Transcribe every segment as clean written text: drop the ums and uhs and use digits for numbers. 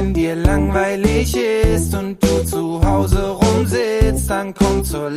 Wenn dir langweilig ist und du zu Hause rumsitzt, dann komm zur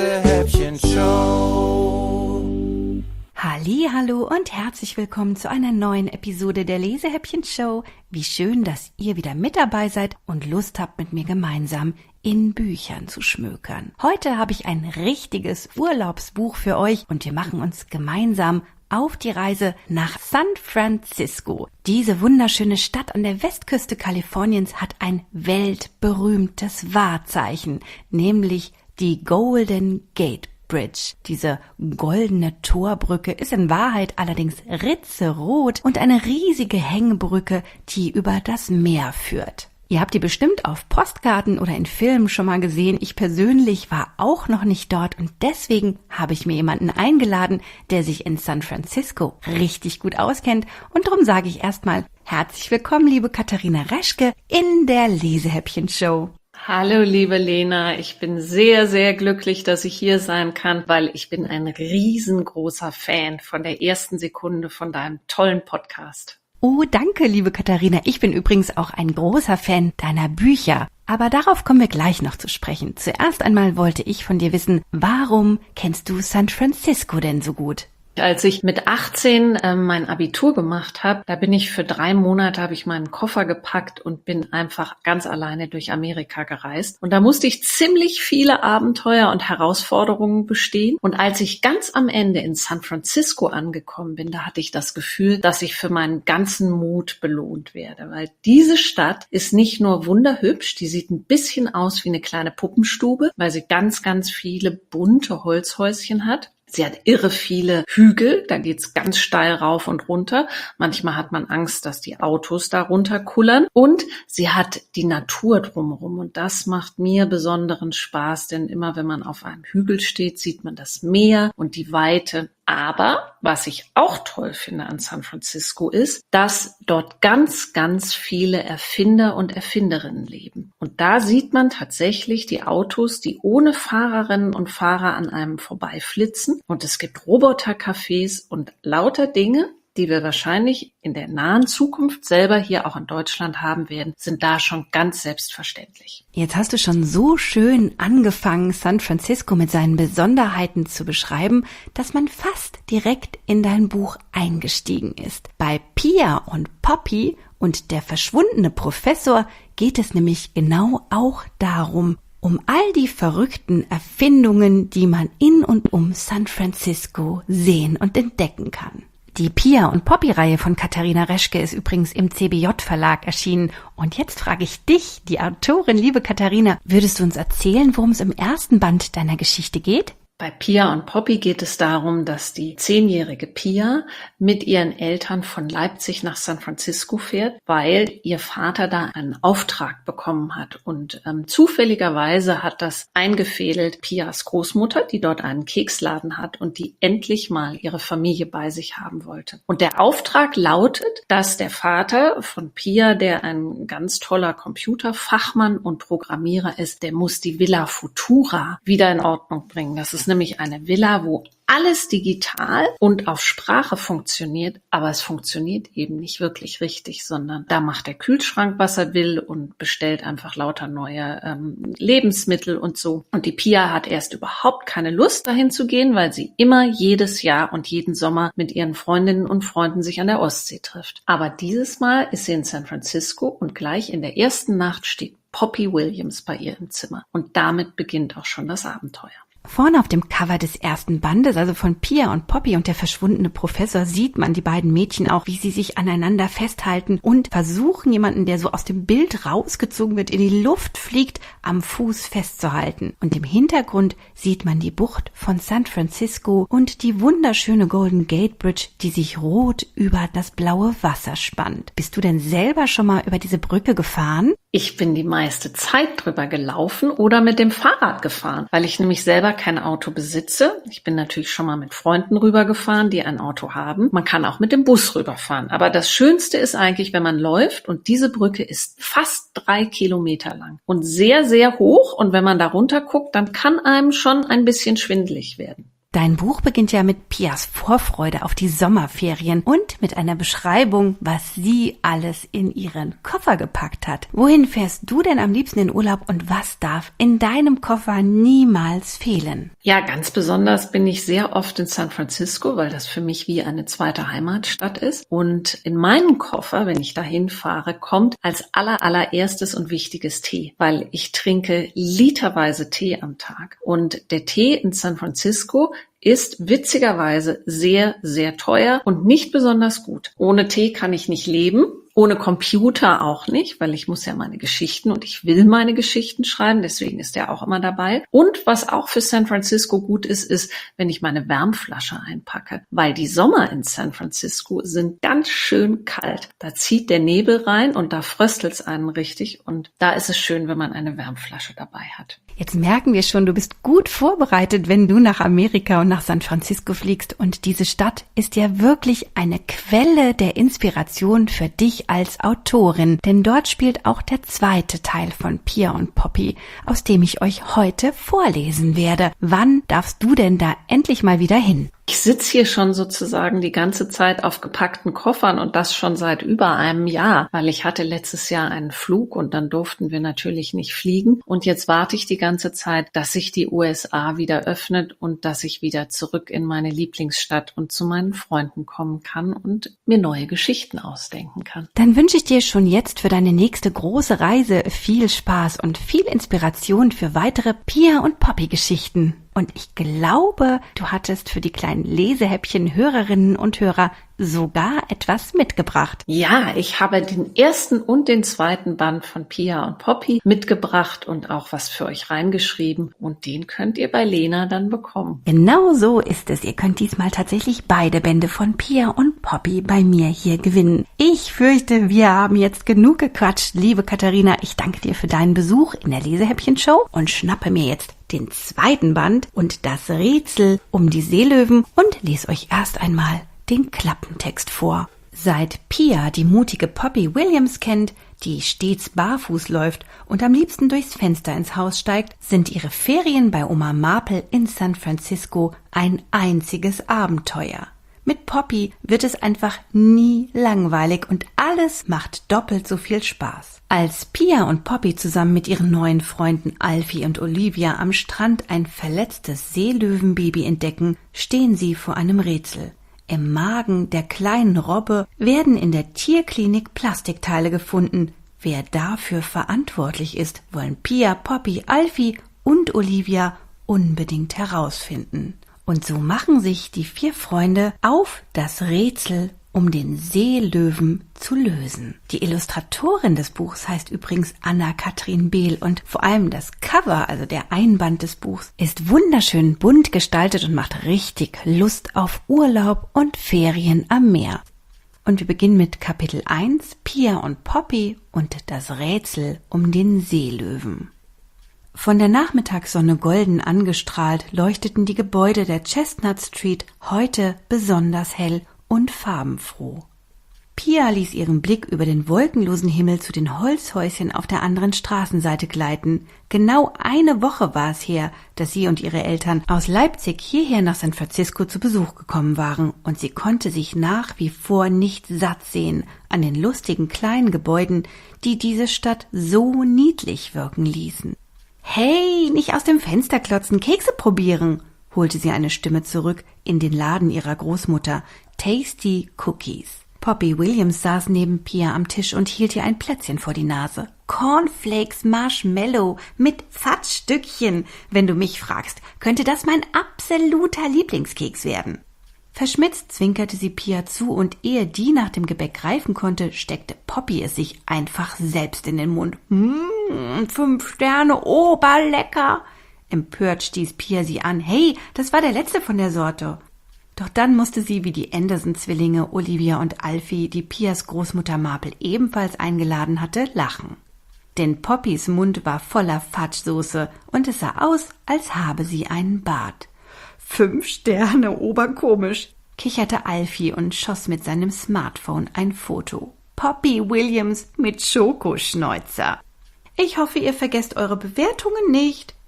Lesehäppchen-Show. Hallihallo und herzlich willkommen zu einer neuen Episode der Lesehäppchen-Show. Wie schön, dass ihr wieder mit dabei seid und Lust habt, mit mir gemeinsam in Büchern zu schmökern. Heute habe ich ein richtiges Urlaubsbuch für euch und wir machen uns gemeinsam auf die Reise nach San Francisco. Diese wunderschöne Stadt an der Westküste Kaliforniens hat ein weltberühmtes Wahrzeichen, nämlich die Golden Gate Bridge. Diese goldene Torbrücke ist in Wahrheit allerdings ritzerot und eine riesige Hängebrücke, die über das Meer führt. Ihr habt die bestimmt auf Postkarten oder in Filmen schon mal gesehen. Ich persönlich war auch noch nicht dort und deswegen habe ich mir jemanden eingeladen, der sich in San Francisco richtig gut auskennt. Und darum sage ich erstmal herzlich willkommen, liebe Katharina Reschke, in der Lesehäppchen-Show. Hallo, liebe Lena. Ich bin sehr, sehr glücklich, dass ich hier sein kann, weil ich bin ein riesengroßer Fan von der ersten Sekunde von deinem tollen Podcast. Oh, danke, liebe Katharina. Ich bin übrigens auch ein großer Fan deiner Bücher. Aber darauf kommen wir gleich noch zu sprechen. Zuerst einmal wollte ich von dir wissen, warum kennst du San Francisco denn so gut? Als ich mit 18 mein Abitur gemacht habe, da bin ich für 3 Monate, habe ich meinen Koffer gepackt und bin einfach ganz alleine durch Amerika gereist. Und da musste ich ziemlich viele Abenteuer und Herausforderungen bestehen. Und als ich ganz am Ende in San Francisco angekommen bin, da hatte ich das Gefühl, dass ich für meinen ganzen Mut belohnt werde. Weil diese Stadt ist nicht nur wunderhübsch, die sieht ein bisschen aus wie eine kleine Puppenstube, weil sie ganz, ganz viele bunte Holzhäuschen hat. Sie hat irre viele Hügel, da geht's ganz steil rauf und runter. Manchmal hat man Angst, dass die Autos da runterkullern. Und sie hat die Natur drumherum und das macht mir besonderen Spaß, denn immer wenn man auf einem Hügel steht, sieht man das Meer und die Weite. Aber was ich auch toll finde an San Francisco ist, dass dort ganz, ganz viele Erfinder und Erfinderinnen leben. Und da sieht man tatsächlich die Autos, die ohne Fahrerinnen und Fahrer an einem vorbeiflitzen. Und es gibt Robotercafés und lauter Dinge, die wir wahrscheinlich in der nahen Zukunft selber hier auch in Deutschland haben werden, sind da schon ganz selbstverständlich. Jetzt hast du schon so schön angefangen, San Francisco mit seinen Besonderheiten zu beschreiben, dass man fast direkt in dein Buch eingestiegen ist. Bei Pia und Poppy und der verschwundene Professor geht es nämlich genau auch darum, um all die verrückten Erfindungen, die man in und um San Francisco sehen und entdecken kann. Die Pia und Poppy-Reihe von Katharina Reschke ist übrigens im CBJ-Verlag erschienen. Und jetzt frage ich dich, die Autorin, liebe Katharina, würdest du uns erzählen, worum es im ersten Band deiner Geschichte geht? Bei Pia und Poppy geht es darum, dass die 10-jährige Pia mit ihren Eltern von Leipzig nach San Francisco fährt, weil ihr Vater da einen Auftrag bekommen hat. Und zufälligerweise hat das eingefädelt Pias Großmutter, die dort einen Keksladen hat und die endlich mal ihre Familie bei sich haben wollte. Und der Auftrag lautet, dass der Vater von Pia, der ein ganz toller Computerfachmann und Programmierer ist, der muss die Villa Futura wieder in Ordnung bringen. Das ist nämlich eine Villa, wo alles digital und auf Sprache funktioniert, aber es funktioniert eben nicht wirklich richtig, sondern da macht der Kühlschrank, was er will und bestellt einfach lauter neue Lebensmittel und so. Und die Pia hat erst überhaupt keine Lust, dahin zu gehen, weil sie immer jedes Jahr und jeden Sommer mit ihren Freundinnen und Freunden sich an der Ostsee trifft. Aber dieses Mal ist sie in San Francisco und gleich in der ersten Nacht steht Poppy Williams bei ihr im Zimmer. Und damit beginnt auch schon das Abenteuer. Vorne auf dem Cover des ersten Bandes, also von Pia und Poppy und der verschwundene Professor, sieht man die beiden Mädchen auch, wie sie sich aneinander festhalten und versuchen, jemanden, der so aus dem Bild rausgezogen wird, in die Luft fliegt, am Fuß festzuhalten. Und im Hintergrund sieht man die Bucht von San Francisco und die wunderschöne Golden Gate Bridge, die sich rot über das blaue Wasser spannt. Bist du denn selber schon mal über diese Brücke gefahren? Ich bin die meiste Zeit drüber gelaufen oder mit dem Fahrrad gefahren, weil ich nämlich selber kein Auto besitze. Ich bin natürlich schon mal mit Freunden rübergefahren, die ein Auto haben. Man kann auch mit dem Bus rüberfahren. Aber das Schönste ist eigentlich, wenn man läuft und diese Brücke ist fast 3 Kilometer lang und sehr, sehr hoch. Und wenn man da runter guckt, dann kann einem schon ein bisschen schwindelig werden. Dein Buch beginnt ja mit Pias Vorfreude auf die Sommerferien und mit einer Beschreibung, was sie alles in ihren Koffer gepackt hat. Wohin fährst du denn am liebsten in Urlaub und was darf in deinem Koffer niemals fehlen? Ja, ganz besonders bin ich sehr oft in San Francisco, weil das für mich wie eine zweite Heimatstadt ist. Und in meinen Koffer, wenn ich dahin fahre, kommt als allererstes und wichtiges Tee, weil ich trinke literweise Tee am Tag. Und der Tee in San Francisco ist witzigerweise sehr, sehr teuer und nicht besonders gut. Ohne Tee kann ich nicht leben. Ohne Computer auch nicht, weil ich muss ja meine Geschichten und ich will meine Geschichten schreiben, deswegen ist der auch immer dabei. Und was auch für San Francisco gut ist, wenn ich meine Wärmflasche einpacke, weil die Sommer in San Francisco sind ganz schön kalt. Da zieht der Nebel rein und da fröstelt's einen richtig und da ist es schön, wenn man eine Wärmflasche dabei hat. Jetzt merken wir schon, du bist gut vorbereitet, wenn du nach Amerika und nach San Francisco fliegst. Und diese Stadt ist ja wirklich eine Quelle der Inspiration für dich als Autorin. Denn dort spielt auch der zweite Teil von Pia und Poppy, aus dem ich euch heute vorlesen werde. Wann darfst du denn da endlich mal wieder hin? Ich sitze hier schon sozusagen die ganze Zeit auf gepackten Koffern und das schon seit über einem Jahr, weil ich hatte letztes Jahr einen Flug und dann durften wir natürlich nicht fliegen. Und jetzt warte ich die ganze Zeit, dass sich die USA wieder öffnet und dass ich wieder zurück in meine Lieblingsstadt und zu meinen Freunden kommen kann und mir neue Geschichten ausdenken kann. Dann wünsche ich dir schon jetzt für deine nächste große Reise viel Spaß und viel Inspiration für weitere Pia und Poppy-Geschichten. Und ich glaube, du hattest für die kleinen Lesehäppchen-Hörerinnen und Hörer sogar etwas mitgebracht. Ja, ich habe den ersten und den zweiten Band von Pia und Poppy mitgebracht und auch was für euch reingeschrieben. Und den könnt ihr bei Lena dann bekommen. Genau so ist es. Ihr könnt diesmal tatsächlich beide Bände von Pia und Poppy bei mir hier gewinnen. Ich fürchte, wir haben jetzt genug gequatscht. Liebe Katharina, ich danke dir für deinen Besuch in der Lesehäppchen-Show und schnappe mir jetzt den zweiten Band und das Rätsel um die Seelöwen und lese euch erst einmal den Klappentext vor. Seit Pia die mutige Poppy Williams kennt, die stets barfuß läuft und am liebsten durchs Fenster ins Haus steigt, sind ihre Ferien bei Oma Marple in San Francisco ein einziges Abenteuer. Mit Poppy wird es einfach nie langweilig und alles macht doppelt so viel Spaß. Als Pia und Poppy zusammen mit ihren neuen Freunden Alfie und Olivia am Strand ein verletztes Seelöwenbaby entdecken, stehen sie vor einem Rätsel. Im Magen der kleinen Robbe werden in der Tierklinik Plastikteile gefunden. Wer dafür verantwortlich ist, wollen Pia, Poppy, Alfie und Olivia unbedingt herausfinden. Und so machen sich die 4 Freunde auf das Rätsel, um den Seelöwen zu lösen. Die Illustratorin des Buchs heißt übrigens Anna-Kathrin Behl und vor allem das Cover, also der Einband des Buchs, ist wunderschön bunt gestaltet und macht richtig Lust auf Urlaub und Ferien am Meer. Und wir beginnen mit Kapitel 1, Pia und Poppy und das Rätsel um den Seelöwen. Von der Nachmittagssonne golden angestrahlt leuchteten die Gebäude der Chestnut Street heute besonders hell und farbenfroh. Pia ließ ihren Blick über den wolkenlosen Himmel zu den Holzhäuschen auf der anderen Straßenseite gleiten. Genau eine Woche war es her, dass sie und ihre Eltern aus Leipzig hierher nach San Francisco zu Besuch gekommen waren, und sie konnte sich nach wie vor nicht satt sehen an den lustigen kleinen Gebäuden, die diese Stadt so niedlich wirken ließen. »Hey, nicht aus dem Fenster klotzen, Kekse probieren«, holte sie eine Stimme zurück in den Laden ihrer Großmutter, Tasty Cookies. Poppy Williams saß neben Pia am Tisch und hielt ihr ein Plätzchen vor die Nase. Cornflakes Marshmallow mit Fatzstückchen. Wenn du mich fragst, könnte das mein absoluter Lieblingskeks werden. Verschmitzt zwinkerte sie Pia zu, und ehe die nach dem Gebäck greifen konnte, steckte Poppy es sich einfach selbst in den Mund. 5 Sterne, oberlecker! Empört stieß Pia sie an. Hey, das war der letzte von der Sorte. Doch dann musste sie wie die Anderson-Zwillinge Olivia und Alfie, die Pias Großmutter Marple ebenfalls eingeladen hatte, lachen. Denn Poppys Mund war voller Fatschsoße und es sah aus, als habe sie einen Bart. 5 Sterne, oberkomisch, kicherte Alfie und schoss mit seinem Smartphone ein Foto. Poppy Williams mit Schokoschnäuzer. Ich hoffe, ihr vergesst eure Bewertungen nicht,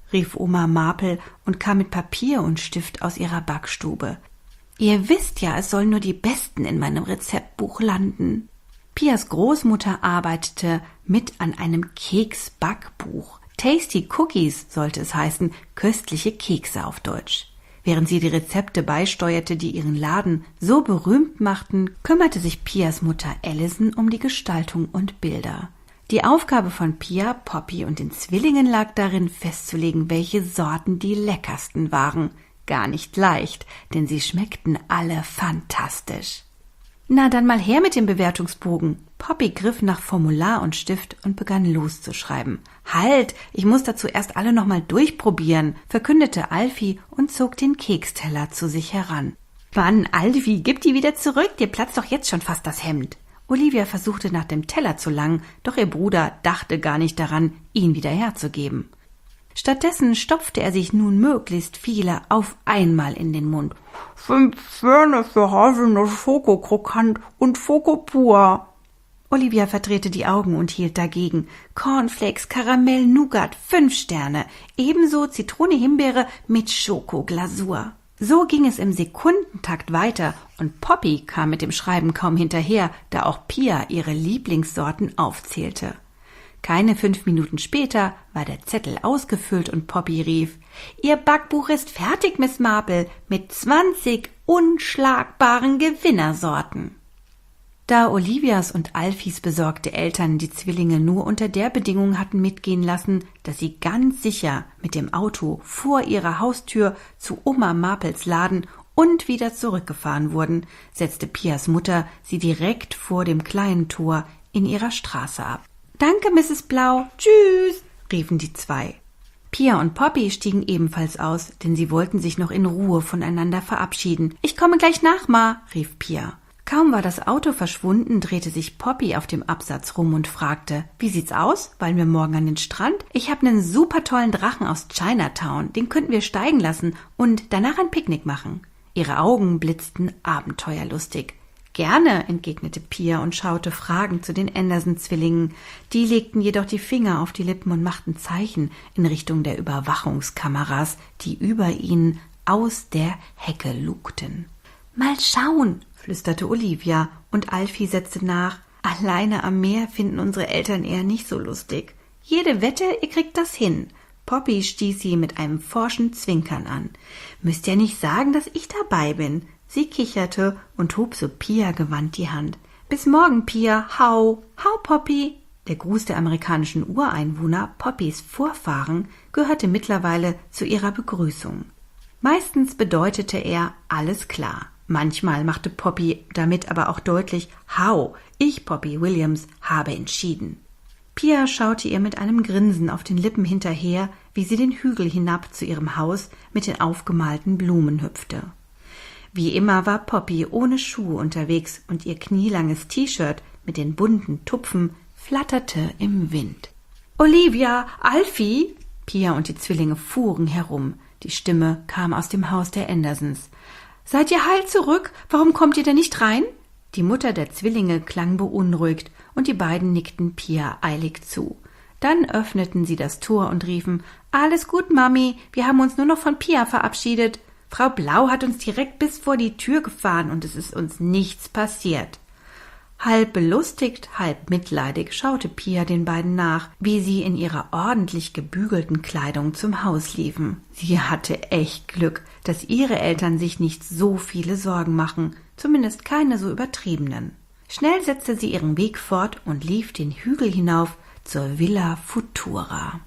rief Oma Marple und kam mit Papier und Stift aus ihrer Backstube. »Ihr wisst ja, es sollen nur die Besten in meinem Rezeptbuch landen.« Pias Großmutter arbeitete mit an einem Keksbackbuch. Tasty Cookies sollte es heißen, köstliche Kekse auf Deutsch. Während sie die Rezepte beisteuerte, die ihren Laden so berühmt machten, kümmerte sich Pias Mutter Allison um die Gestaltung und Bilder. Die Aufgabe von Pia, Poppy und den Zwillingen lag darin, festzulegen, welche Sorten die leckersten waren. Gar nicht leicht, denn sie schmeckten alle fantastisch. »Na, dann mal her mit dem Bewertungsbogen.« Poppy griff nach Formular und Stift und begann loszuschreiben. »Halt, ich muss dazu erst alle noch mal durchprobieren«, verkündete Alfie und zog den Keksteller zu sich heran. »Mann, Alfie, gib die wieder zurück, dir platzt doch jetzt schon fast das Hemd.« Olivia versuchte nach dem Teller zu langen, doch ihr Bruder dachte gar nicht daran, ihn wieder herzugeben. Stattdessen stopfte er sich nun möglichst viele auf einmal in den Mund. 5 Sterne für Haselnuss, Schokokrokant und Schoko pur. Olivia verdrehte die Augen und hielt dagegen. Cornflakes, Karamell, Nougat, 5 Sterne. Ebenso Zitrone, Himbeere mit Schokoglasur. So ging es im Sekundentakt weiter und Poppy kam mit dem Schreiben kaum hinterher, da auch Pia ihre Lieblingssorten aufzählte. Keine 5 Minuten später war der Zettel ausgefüllt und Poppy rief: »Ihr Backbuch ist fertig, Miss Marple, mit 20 unschlagbaren Gewinnersorten.« Da Olivias und Alfies besorgte Eltern die Zwillinge nur unter der Bedingung hatten mitgehen lassen, dass sie ganz sicher mit dem Auto vor ihrer Haustür zu Oma Marples Laden und wieder zurückgefahren wurden, setzte Pias Mutter sie direkt vor dem kleinen Tor in ihrer Straße ab. »Danke, Mrs. Blau. Tschüss«, riefen die 2. Pia und Poppy stiegen ebenfalls aus, denn sie wollten sich noch in Ruhe voneinander verabschieden. »Ich komme gleich nach, Ma«, rief Pia. Kaum war das Auto verschwunden, drehte sich Poppy auf dem Absatz rum und fragte: »Wie sieht's aus? Wollen wir morgen an den Strand? Ich habe einen super tollen Drachen aus Chinatown, den könnten wir steigen lassen und danach ein Picknick machen.« Ihre Augen blitzten abenteuerlustig. »Gerne«, entgegnete Pia und schaute fragend zu den Anderson-Zwillingen. Die legten jedoch die Finger auf die Lippen und machten Zeichen in Richtung der Überwachungskameras, die über ihnen aus der Hecke lugten. »Mal schauen«, flüsterte Olivia, und Alfie setzte nach: »Alleine am Meer finden unsere Eltern eher nicht so lustig. Jede Wette, ihr kriegt das hin.« Poppy stieß sie mit einem forschen Zwinkern an. »Müsst ja nicht sagen, dass ich dabei bin.« Sie kicherte und hob so Pia gewandt die Hand. »Bis morgen, Pia. Hau. Hau, Poppy.« Der Gruß der amerikanischen Ureinwohner, Poppys Vorfahren, gehörte mittlerweile zu ihrer Begrüßung. Meistens bedeutete er »alles klar«. Manchmal machte Poppy damit aber auch deutlich: »Hau, ich, Poppy Williams, habe entschieden.« Pia schaute ihr mit einem Grinsen auf den Lippen hinterher, wie sie den Hügel hinab zu ihrem Haus mit den aufgemalten Blumen hüpfte. Wie immer war Poppy ohne Schuhe unterwegs und ihr knielanges T-Shirt mit den bunten Tupfen flatterte im Wind. »Olivia, Alfie!« Pia und die Zwillinge fuhren herum. Die Stimme kam aus dem Haus der Andersons. »Seid ihr heil zurück? Warum kommt ihr denn nicht rein?« Die Mutter der Zwillinge klang beunruhigt und die beiden nickten Pia eilig zu. Dann öffneten sie das Tor und riefen: »Alles gut, Mami, wir haben uns nur noch von Pia verabschiedet. Frau Blau hat uns direkt bis vor die Tür gefahren und es ist uns nichts passiert.« Halb belustigt, halb mitleidig schaute Pia den beiden nach, wie sie in ihrer ordentlich gebügelten Kleidung zum Haus liefen. Sie hatte echt Glück, dass ihre Eltern sich nicht so viele Sorgen machen, zumindest keine so übertriebenen. Schnell setzte sie ihren Weg fort und lief den Hügel hinauf zur Villa Futura.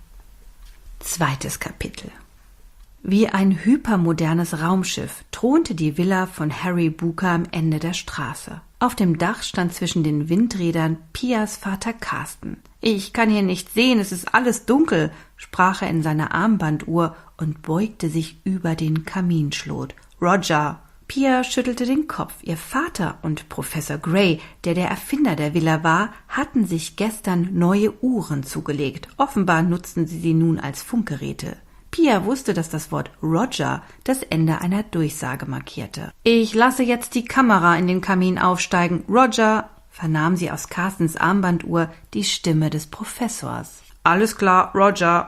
2. Kapitel. Wie ein hypermodernes Raumschiff thronte die Villa von Harry Buker am Ende der Straße. Auf dem Dach stand zwischen den Windrädern Pias Vater Carsten. »Ich kann hier nichts sehen, es ist alles dunkel«, sprach er in seiner Armbanduhr und beugte sich über den Kaminschlot. »Roger!« Pia schüttelte den Kopf. Ihr Vater und Professor Gray, der Erfinder der Villa war, hatten sich gestern neue Uhren zugelegt. Offenbar nutzten sie nun als Funkgeräte. Pia wusste, dass das Wort Roger das Ende einer Durchsage markierte. »Ich lasse jetzt die Kamera in den Kamin aufsteigen. Roger«, vernahm sie aus Carstens Armbanduhr die Stimme des Professors. »Alles klar, Roger.«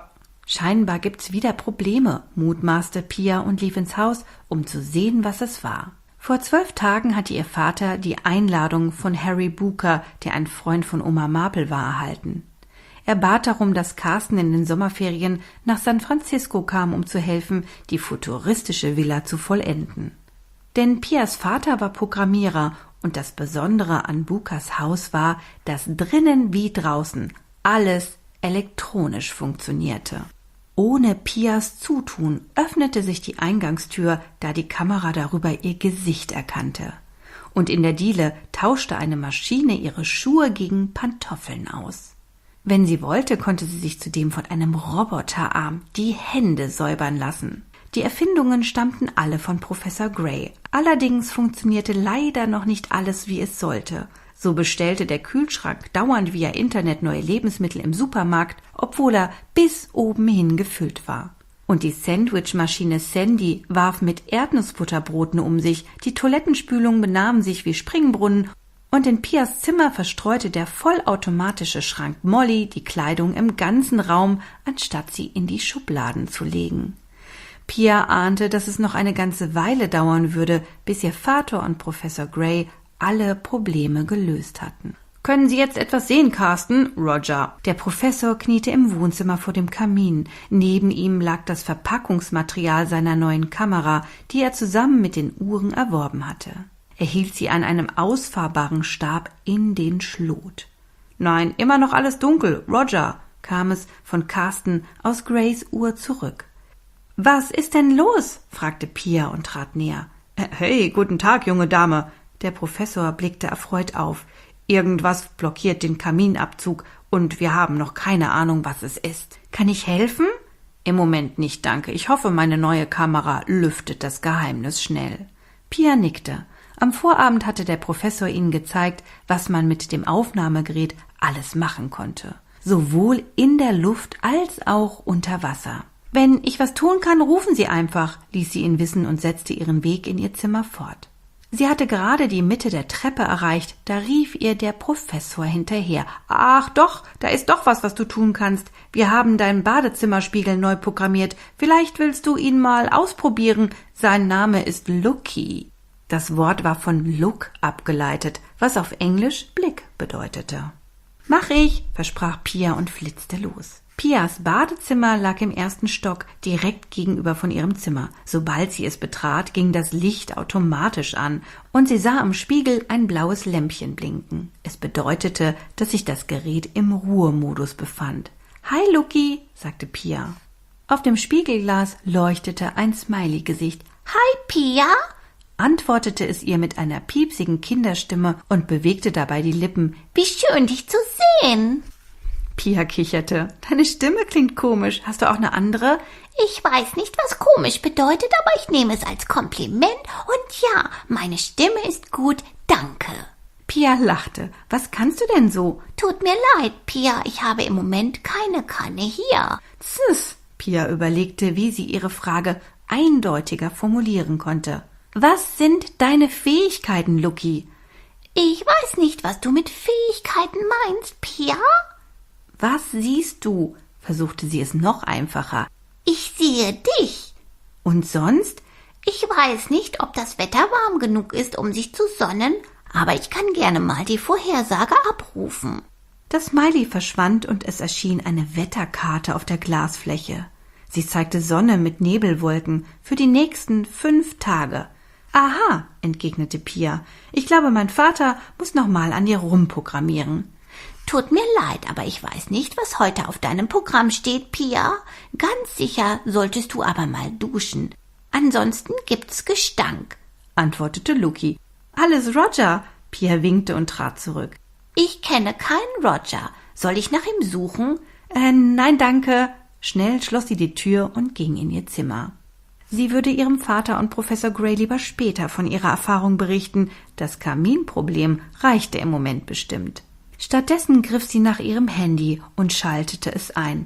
Scheinbar gibt's wieder Probleme, mutmaßte Pia und lief ins Haus, um zu sehen, was es war. Vor 12 Tagen hatte ihr Vater die Einladung von Harry Booker, der ein Freund von Oma Marple war, erhalten. Er bat darum, dass Carsten in den Sommerferien nach San Francisco kam, um zu helfen, die futuristische Villa zu vollenden. Denn Pias Vater war Programmierer und das Besondere an Bookers Haus war, dass drinnen wie draußen alles elektronisch funktionierte. Ohne Pias Zutun öffnete sich die Eingangstür, da die Kamera darüber ihr Gesicht erkannte. Und in der Diele tauschte eine Maschine ihre Schuhe gegen Pantoffeln aus. Wenn sie wollte, konnte sie sich zudem von einem Roboterarm die Hände säubern lassen. Die Erfindungen stammten alle von Professor Gray. Allerdings funktionierte leider noch nicht alles, wie es sollte. So bestellte der Kühlschrank dauernd via Internet neue Lebensmittel im Supermarkt, obwohl er bis oben hin gefüllt war. Und die Sandwichmaschine Sandy warf mit Erdnussbutterbroten um sich, die Toilettenspülungen benahmen sich wie Springbrunnen und in Pias Zimmer verstreute der vollautomatische Schrank Molly die Kleidung im ganzen Raum, anstatt sie in die Schubladen zu legen. Pia ahnte, dass es noch eine ganze Weile dauern würde, bis ihr Vater und Professor Gray alle Probleme gelöst hatten. »Können Sie jetzt etwas sehen, Carsten?« »Roger.« Der Professor kniete im Wohnzimmer vor dem Kamin. Neben ihm lag das Verpackungsmaterial seiner neuen Kamera, die er zusammen mit den Uhren erworben hatte. Er hielt sie an einem ausfahrbaren Stab in den Schlot. »Nein, immer noch alles dunkel, Roger«, kam es von Carsten aus Grays Uhr zurück. »Was ist denn los?« fragte Pia und trat näher. »Hey, guten Tag, junge Dame.« Der Professor blickte erfreut auf. »Irgendwas blockiert den Kaminabzug und wir haben noch keine Ahnung, was es ist. Kann ich helfen?« »Im Moment nicht, danke. Ich hoffe, meine neue Kamera lüftet das Geheimnis schnell.« Pia nickte. Am Vorabend hatte der Professor ihnen gezeigt, was man mit dem Aufnahmegerät alles machen konnte. Sowohl in der Luft als auch unter Wasser. »Wenn ich was tun kann, rufen Sie einfach«, ließ sie ihn wissen und setzte ihren Weg in ihr Zimmer fort. Sie hatte gerade die Mitte der Treppe erreicht, da rief ihr der Professor hinterher. »Ach doch, da ist doch was du tun kannst. Wir haben deinen Badezimmerspiegel neu programmiert. Vielleicht willst du ihn mal ausprobieren. Sein Name ist Lucky.« Das Wort war von Look abgeleitet, was auf Englisch Blick bedeutete. »Mach ich«, versprach Pia und flitzte los. Pias Badezimmer lag im 1. Stock, direkt gegenüber von ihrem Zimmer. Sobald sie es betrat, ging das Licht automatisch an und sie sah am Spiegel ein blaues Lämpchen blinken. Es bedeutete, dass sich das Gerät im Ruhemodus befand. »Hi, Lucky«, sagte Pia. Auf dem Spiegelglas leuchtete ein Smiley-Gesicht. »Hi, Pia«, antwortete es ihr mit einer piepsigen Kinderstimme und bewegte dabei die Lippen. »Wie schön, dich zu sehen.« Pia kicherte. »Deine Stimme klingt komisch. Hast du auch eine andere?« »Ich weiß nicht, was komisch bedeutet, aber ich nehme es als Kompliment. Und ja, meine Stimme ist gut, danke.« Pia lachte. »Was kannst du denn so?« »Tut mir leid, Pia, ich habe im Moment keine Kanne hier.« »Zus«, Pia überlegte, wie sie ihre Frage eindeutiger formulieren konnte. »Was sind deine Fähigkeiten, Lucky?« »Ich weiß nicht, was du mit Fähigkeiten meinst, Pia.« »Was siehst du?«, versuchte sie es noch einfacher. »Ich sehe dich.« »Und sonst?« »Ich weiß nicht, ob das Wetter warm genug ist, um sich zu sonnen, aber ich kann gerne mal die Vorhersage abrufen.« Das Smiley verschwand und es erschien eine Wetterkarte auf der Glasfläche. Sie zeigte Sonne mit Nebelwolken für die nächsten 5 Tage. »Aha«, entgegnete Pia, »ich glaube, mein Vater muss noch mal an dir rumprogrammieren.« »Tut mir leid, aber ich weiß nicht, was heute auf deinem Programm steht, Pia. Ganz sicher solltest du aber mal duschen. Ansonsten gibt's Gestank«, antwortete Lucky. »Alles Roger«, Pia winkte und trat zurück. »Ich kenne keinen Roger. Soll ich nach ihm suchen?« Nein, danke.« Schnell schloss sie die Tür und ging in ihr Zimmer. Sie würde ihrem Vater und Professor Gray lieber später von ihrer Erfahrung berichten. Das Kaminproblem reichte im Moment bestimmt. Stattdessen griff sie nach ihrem Handy und schaltete es ein.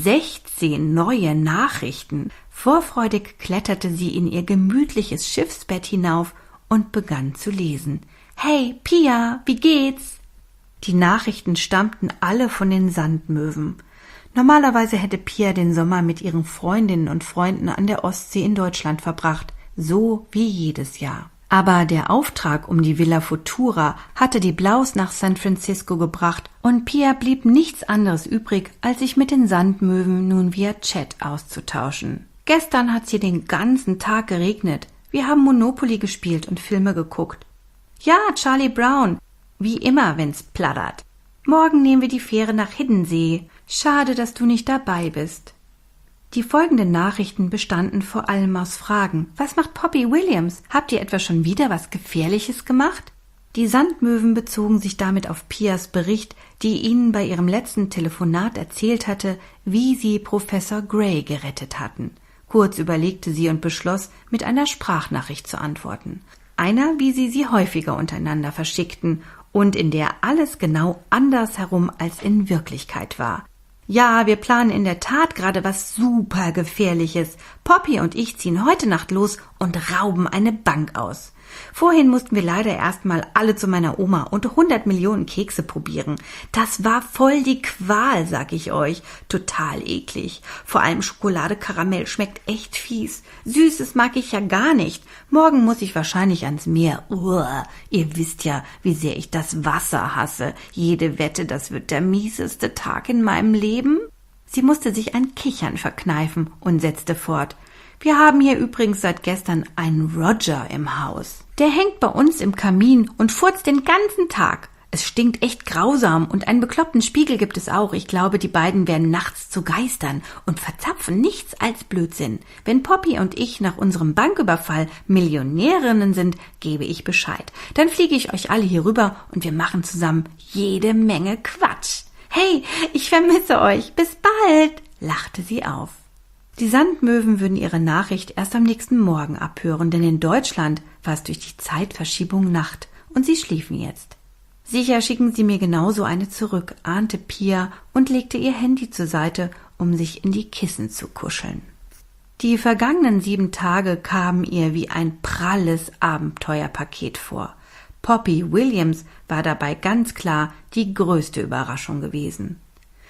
16 neue Nachrichten. Vorfreudig kletterte sie in ihr gemütliches Schiffsbett hinauf und begann zu lesen. »Hey, Pia, wie geht's?« Die Nachrichten stammten alle von den Sandmöwen. Normalerweise hätte Pia den Sommer mit ihren Freundinnen und Freunden an der Ostsee in Deutschland verbracht, so wie jedes Jahr. Aber der Auftrag um die Villa Futura hatte die Blaus nach San Francisco gebracht und Pia blieb nichts anderes übrig, als sich mit den Sandmöwen nun via Chat auszutauschen. Gestern hat's hier den ganzen Tag geregnet. Wir haben Monopoly gespielt und Filme geguckt. Ja, Charlie Brown, wie immer, wenn's plattert. Morgen nehmen wir die Fähre nach Hiddensee. Schade, dass du nicht dabei bist. Die folgenden Nachrichten bestanden vor allem aus Fragen. Was macht Poppy Williams? Habt ihr etwa schon wieder was Gefährliches gemacht? Die Sandmöwen bezogen sich damit auf Pias Bericht, die ihnen bei ihrem letzten Telefonat erzählt hatte, wie sie Professor Gray gerettet hatten. Kurz überlegte sie und beschloss, mit einer Sprachnachricht zu antworten. Einer, wie sie häufiger untereinander verschickten und in der alles genau andersherum als in Wirklichkeit war. Ja, wir planen in der Tat gerade was super Gefährliches. Poppy und ich ziehen heute Nacht los und rauben eine Bank aus. Vorhin mussten wir leider erstmal alle zu meiner Oma und 100 Millionen Kekse probieren. Das war voll die Qual, sag ich euch. Total eklig. Vor allem Schokolade-Karamell schmeckt echt fies. Süßes mag ich ja gar nicht. Morgen muss ich wahrscheinlich ans Meer. Ihr wisst ja, wie sehr ich das Wasser hasse. Jede Wette, das wird der mieseste Tag in meinem Leben. Sie musste sich ein Kichern verkneifen und setzte fort. Wir haben hier übrigens seit gestern einen Roger im Haus. Der hängt bei uns im Kamin und furzt den ganzen Tag. Es stinkt echt grausam und einen bekloppten Spiegel gibt es auch. Ich glaube, die beiden werden nachts zu Geistern und verzapfen nichts als Blödsinn. Wenn Poppy und ich nach unserem Banküberfall Millionärinnen sind, gebe ich Bescheid. Dann fliege ich euch alle hier rüber und wir machen zusammen jede Menge Quatsch. Hey, ich vermisse euch. Bis bald, lachte sie auf. Die Sandmöwen würden ihre Nachricht erst am nächsten Morgen abhören, denn in Deutschland war es durch die Zeitverschiebung Nacht und sie schliefen jetzt. Sicher schicken sie mir genauso eine zurück, ahnte Pia und legte ihr Handy zur Seite, um sich in die Kissen zu kuscheln. Die vergangenen 7 Tage kamen ihr wie ein pralles Abenteuerpaket vor. Poppy Williams war dabei ganz klar die größte Überraschung gewesen.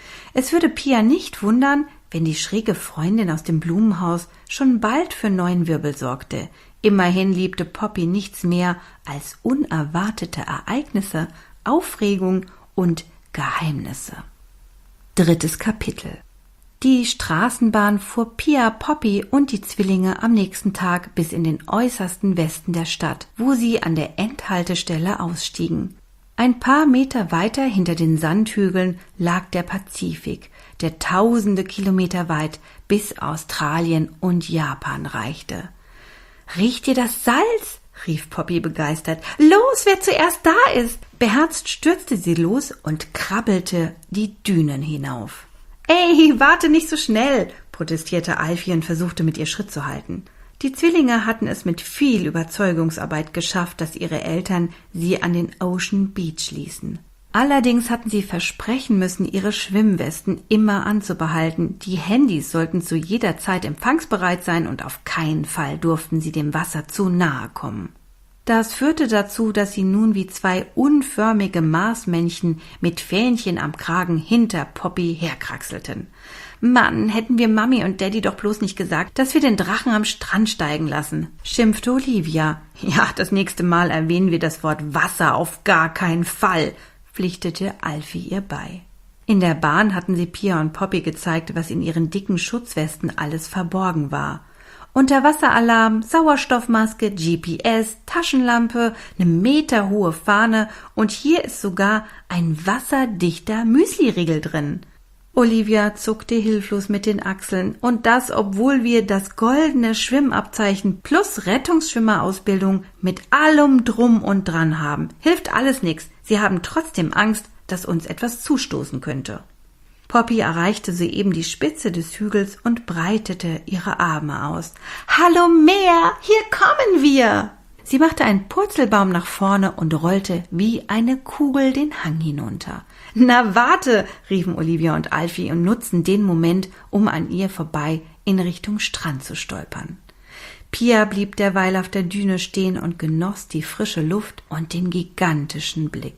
Es würde Pia nicht wundern, wenn die schräge Freundin aus dem Blumenhaus schon bald für neuen Wirbel sorgte. Immerhin liebte Poppy nichts mehr als unerwartete Ereignisse, Aufregung und Geheimnisse. 3. Kapitel. Die Straßenbahn fuhr Pia, Poppy und die Zwillinge am nächsten Tag bis in den äußersten Westen der Stadt, wo sie an der Endhaltestelle ausstiegen. Ein paar Meter weiter hinter den Sandhügeln lag der Pazifik, der tausende Kilometer weit bis Australien und Japan reichte. »Riecht ihr das Salz?« rief Poppy begeistert. »Los, wer zuerst da ist!« Beherzt stürzte sie los und krabbelte die Dünen hinauf. »Ey, warte nicht so schnell«, protestierte Alfie und versuchte mit ihr Schritt zu halten. Die Zwillinge hatten es mit viel Überzeugungsarbeit geschafft, dass ihre Eltern sie an den Ocean Beach ließen. Allerdings hatten sie versprechen müssen, ihre Schwimmwesten immer anzubehalten. Die Handys sollten zu jeder Zeit empfangsbereit sein und auf keinen Fall durften sie dem Wasser zu nahe kommen. Das führte dazu, dass sie nun wie 2 unförmige Marsmännchen mit Fähnchen am Kragen hinter Poppy herkraxelten. »Mann, hätten wir Mami und Daddy doch bloß nicht gesagt, dass wir den Drachen am Strand steigen lassen«, schimpfte Olivia. »Ja, das nächste Mal erwähnen wir das Wort Wasser auf gar keinen Fall«, pflichtete Alfie ihr bei. In der Bahn hatten sie Pia und Poppy gezeigt, was in ihren dicken Schutzwesten alles verborgen war. Unterwasseralarm, Sauerstoffmaske, GPS, Taschenlampe, eine meterhohe Fahne und hier ist sogar ein wasserdichter Müsliriegel drin. Olivia zuckte hilflos mit den Achseln und das, obwohl wir das goldene Schwimmabzeichen plus Rettungsschwimmerausbildung mit allem Drum und Dran haben. Hilft alles nix. Sie haben trotzdem Angst, dass uns etwas zustoßen könnte. Poppy erreichte soeben die Spitze des Hügels und breitete ihre Arme aus. »Hallo Meer, hier kommen wir!« Sie machte einen Purzelbaum nach vorne und rollte wie eine Kugel den Hang hinunter. »Na warte«, riefen Olivia und Alfie und nutzten den Moment, um an ihr vorbei in Richtung Strand zu stolpern. Pia blieb derweil auf der Düne stehen und genoss die frische Luft und den gigantischen Blick.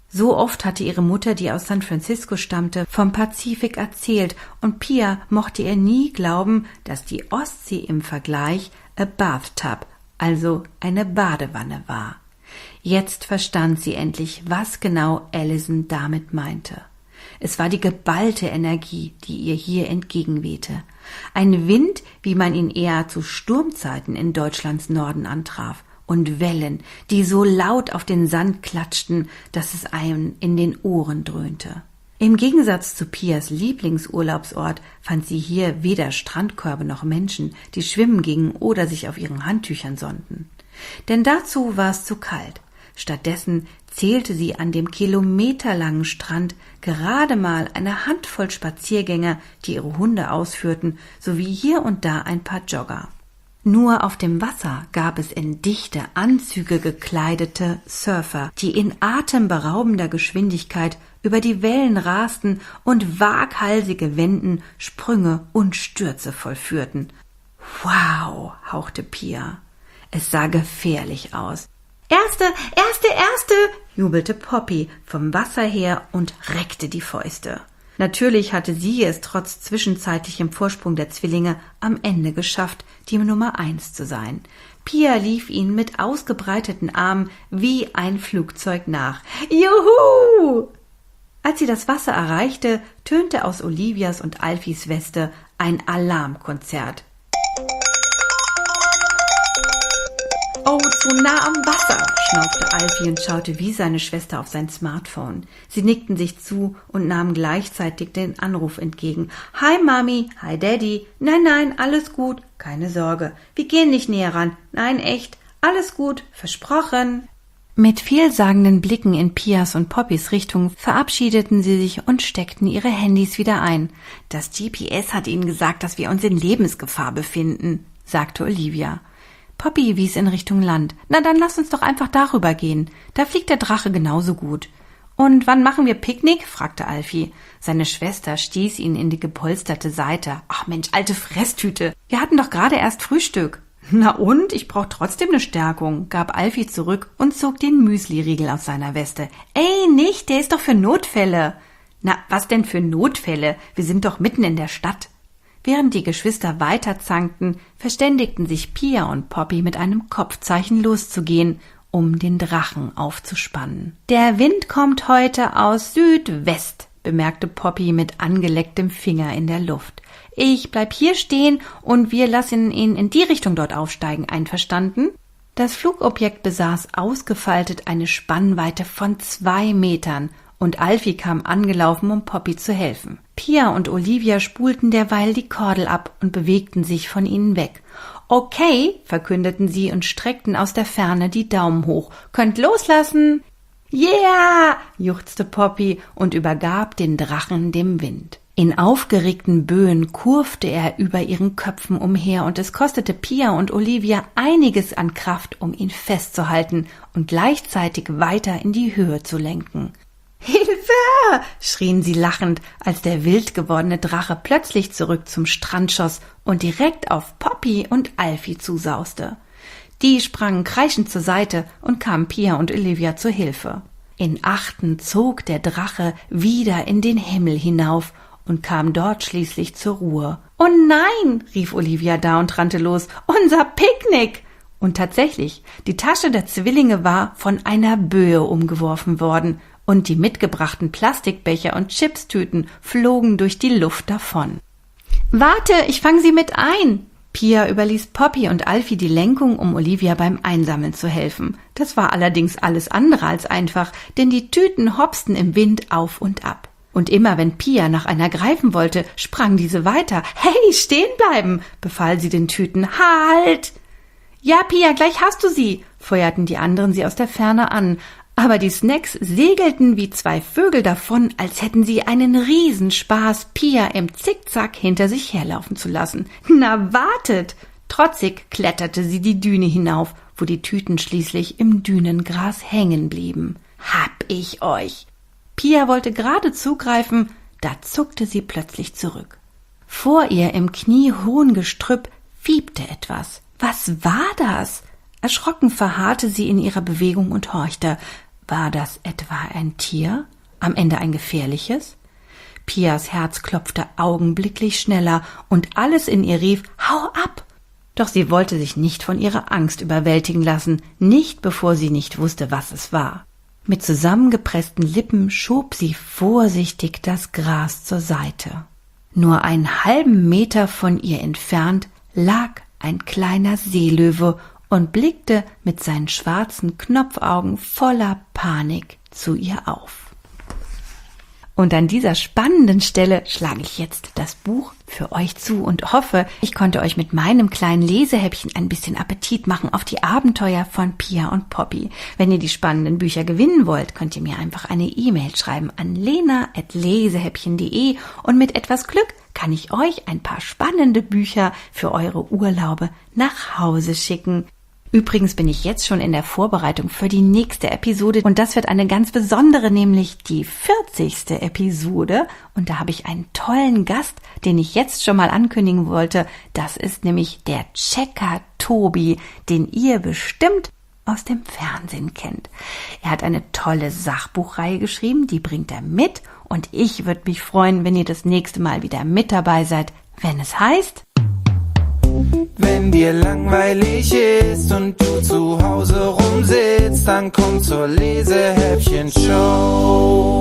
So oft hatte ihre Mutter, die aus San Francisco stammte, vom Pazifik erzählt, und Pia mochte ihr nie glauben, dass die Ostsee im Vergleich a bathtub, also eine Badewanne war. Jetzt verstand sie endlich, was genau Allison damit meinte. Es war die geballte Energie, die ihr hier entgegenwehte. Ein Wind, wie man ihn eher zu Sturmzeiten in Deutschlands Norden antraf, und Wellen, die so laut auf den Sand klatschten, dass es einem in den Ohren dröhnte. Im Gegensatz zu Pias Lieblingsurlaubsort fand sie hier weder Strandkörbe noch Menschen, die schwimmen gingen oder sich auf ihren Handtüchern sonnten. Denn dazu war es zu kalt. Stattdessen zählte sie an dem kilometerlangen Strand gerade mal eine Handvoll Spaziergänger, die ihre Hunde ausführten, sowie hier und da ein paar Jogger. Nur auf dem Wasser gab es in dichte Anzüge gekleidete Surfer, die in atemberaubender Geschwindigkeit über die Wellen rasten und waghalsige Wenden, Sprünge und Stürze vollführten. »Wow«, hauchte Pia. Es sah gefährlich aus. »Erste, jubelte Poppy vom Wasser her und reckte die Fäuste. Natürlich hatte sie es trotz zwischenzeitlichem Vorsprung der Zwillinge am Ende geschafft, die Nummer 1 zu sein. Pia lief ihnen mit ausgebreiteten Armen wie ein Flugzeug nach. »Juhu!« Als sie das Wasser erreichte, tönte aus Olivias und Alfies Weste ein Alarmkonzert. »Oh, zu nah am Wasser«, schnaufte Alfie und schaute wie seine Schwester auf sein Smartphone. Sie nickten sich zu und nahmen gleichzeitig den Anruf entgegen. »Hi Mami, hi Daddy. Nein, alles gut, keine Sorge. Wir gehen nicht näher ran. Nein, echt, alles gut, versprochen.« Mit vielsagenden Blicken in Pias und Poppys Richtung verabschiedeten sie sich und steckten ihre Handys wieder ein. »Das GPS hat ihnen gesagt, dass wir uns in Lebensgefahr befinden«, sagte Olivia. Poppy wies in Richtung Land. »Na, dann lass uns doch einfach darüber gehen. Da fliegt der Drache genauso gut.« »Und wann machen wir Picknick?« fragte Alfie. Seine Schwester stieß ihn in die gepolsterte Seite. »Ach Mensch, alte Fresstüte. Wir hatten doch gerade erst Frühstück.« »Na und? Ich brauch trotzdem eine Stärkung«, gab Alfie zurück und zog den Müsli-Riegel aus seiner Weste. »Ey, nicht, der ist doch für Notfälle.« »Na, was denn für Notfälle? Wir sind doch mitten in der Stadt.« Während die Geschwister weiter zankten, verständigten sich Pia und Poppy mit einem Kopfzeichen loszugehen, um den Drachen aufzuspannen. »Der Wind kommt heute aus Südwest«, bemerkte Poppy mit angelecktem Finger in der Luft. »Ich bleib hier stehen und wir lassen ihn in die Richtung dort aufsteigen, einverstanden?« Das Flugobjekt besaß ausgefaltet eine Spannweite von 2 Metern und Alfie kam angelaufen, um Poppy zu helfen. Pia und Olivia spulten derweil die Kordel ab und bewegten sich von ihnen weg. »Okay«, verkündeten sie und streckten aus der Ferne die Daumen hoch. »Könnt loslassen!« »Yeah«, juchzte Poppy und übergab den Drachen dem Wind. In aufgeregten Böen kurfte er über ihren Köpfen umher und es kostete Pia und Olivia einiges an Kraft, um ihn festzuhalten und gleichzeitig weiter in die Höhe zu lenken. »Hilfe!« schrien sie lachend, als der wild gewordene Drache plötzlich zurück zum Strand schoss und direkt auf Poppy und Alfie zusauste. Die sprangen kreischend zur Seite und kamen Pia und Olivia zur Hilfe. In Achten zog der Drache wieder in den Himmel hinauf und kam dort schließlich zur Ruhe. »Oh nein«, rief Olivia da und rannte los, »unser Picknick!« Und tatsächlich, die Tasche der Zwillinge war von einer Böe umgeworfen worden und die mitgebrachten Plastikbecher und Chipstüten flogen durch die Luft davon. »Warte, ich fang sie mit ein!« Pia überließ Poppy und Alfie die Lenkung, um Olivia beim Einsammeln zu helfen. Das war allerdings alles andere als einfach, denn die Tüten hopsten im Wind auf und ab. Und immer wenn Pia nach einer greifen wollte, sprang diese weiter. »Hey, stehen bleiben«, befahl sie den Tüten. »Halt!« »Ja, Pia, gleich hast du sie«, feuerten die anderen sie aus der Ferne an. Aber die Snacks segelten wie 2 Vögel davon, als hätten sie einen Riesenspaß, Pia im Zickzack hinter sich herlaufen zu lassen. »Na, wartet!« Trotzig kletterte sie die Düne hinauf, wo die Tüten schließlich im Dünengras hängen blieben. »Hab ich euch!« Pia wollte gerade zugreifen, da zuckte sie plötzlich zurück. Vor ihr im kniehohen Gestrüpp fiebte etwas. Was war das? Erschrocken verharrte sie in ihrer Bewegung und horchte. War das etwa ein Tier? Am Ende ein gefährliches? Pias Herz klopfte augenblicklich schneller und alles in ihr rief, hau ab! Doch sie wollte sich nicht von ihrer Angst überwältigen lassen, nicht bevor sie nicht wusste, was es war. Mit zusammengepressten Lippen schob sie vorsichtig das Gras zur Seite. Nur einen halben Meter von ihr entfernt lag ein kleiner Seelöwe und blickte mit seinen schwarzen Knopfaugen voller Panik zu ihr auf. Und an dieser spannenden Stelle schlage ich jetzt das Buch für euch zu und hoffe, ich konnte euch mit meinem kleinen Lesehäppchen ein bisschen Appetit machen auf die Abenteuer von Pia und Poppy. Wenn ihr die spannenden Bücher gewinnen wollt, könnt ihr mir einfach eine E-Mail schreiben an lena@lesehäppchen.de und mit etwas Glück kann ich euch ein paar spannende Bücher für eure Urlaube nach Hause schicken. Übrigens bin ich jetzt schon in der Vorbereitung für die nächste Episode und das wird eine ganz besondere, nämlich die 40. Episode. Und da habe ich einen tollen Gast, den ich jetzt schon mal ankündigen wollte. Das ist nämlich der Checker Tobi, den ihr bestimmt aus dem Fernsehen kennt. Er hat eine tolle Sachbuchreihe geschrieben, die bringt er mit. Und ich würde mich freuen, wenn ihr das nächste Mal wieder mit dabei seid, wenn es heißt... Wenn dir langweilig ist und du zu Hause rumsitzt, dann komm zur Lesehäppchen-Show.